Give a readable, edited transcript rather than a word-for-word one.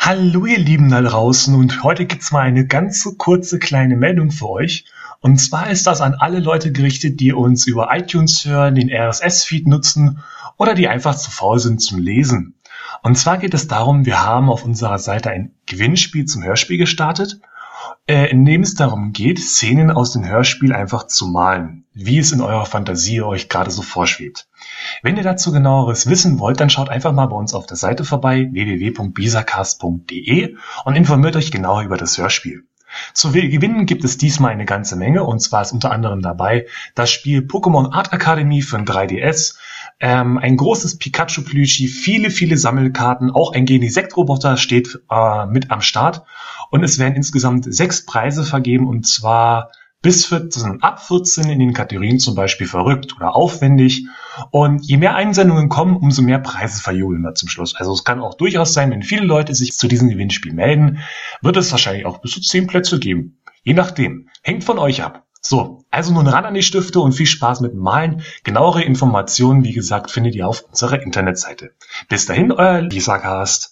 Hallo ihr Lieben da draußen und heute gibt's mal eine ganz kurze kleine Meldung für euch. Und zwar ist das an alle Leute gerichtet, die uns über iTunes hören, den RSS-Feed nutzen oder die einfach zu faul sind zum Lesen. Und zwar geht es darum, wir haben auf unserer Seite ein Gewinnspiel zum Hörspiel gestartet, in dem es darum geht, Szenen aus dem Hörspiel einfach zu malen, wie es in eurer Fantasie euch gerade so vorschwebt. Wenn ihr dazu genaueres wissen wollt, dann schaut einfach mal bei uns auf der Seite vorbei, www.bisacast.de, und informiert euch genauer über das Hörspiel. Zu gewinnen gibt es diesmal eine ganze Menge, und zwar ist unter anderem dabei das Spiel Pokémon Art Academy für ein 3DS, ein großes Pikachu-Plüschi, viele Sammelkarten, auch ein Genisect-Roboter steht mit am Start, und es werden insgesamt 6 Preise vergeben, und zwar bis 14, ab 14 in den Kategorien zum Beispiel verrückt oder aufwendig. Und je mehr Einsendungen kommen, umso mehr Preise verjubeln wir zum Schluss. Also es kann auch durchaus sein, wenn viele Leute sich zu diesem Gewinnspiel melden, wird es wahrscheinlich auch bis zu 10 Plätze geben. Je nachdem. Hängt von euch ab. So, also nun ran an die Stifte und viel Spaß mit dem Malen. Genauere Informationen, wie gesagt, findet ihr auf unserer Internetseite. Bis dahin, euer Bisacast.